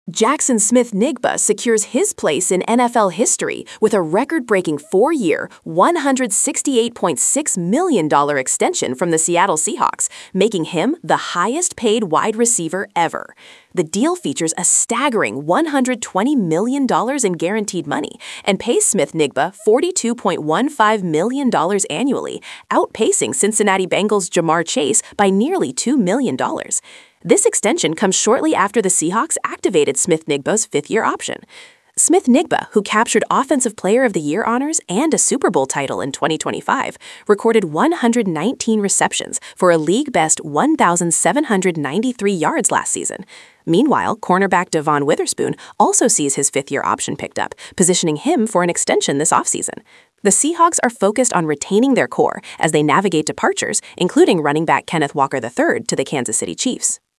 Jackson Smith-Njigba secures his place in NFL history with a record-breaking 4-year, $168.6 million extension from the Seattle Seahawks, making him the highest-paid wide receiver ever. The deal features a staggering $120 million in guaranteed money and pays Smith-Njigba $42.15 million annually, outpacing Cincinnati Bengals' Ja'Marr Chase by nearly $2 million. This extension comes shortly after the Seahawks activated Smith-Njigba's fifth-year option. Smith-Njigba, who captured Offensive Player of the Year honors and a Super Bowl title in 2025, recorded 119 receptions for a league-best 1,793 yards last season. Meanwhile, cornerback Devon Witherspoon also sees his fifth-year option picked up, positioning him for an extension this offseason. The Seahawks are focused on retaining their core as they navigate departures, including running back Kenneth Walker III to the Kansas City Chiefs.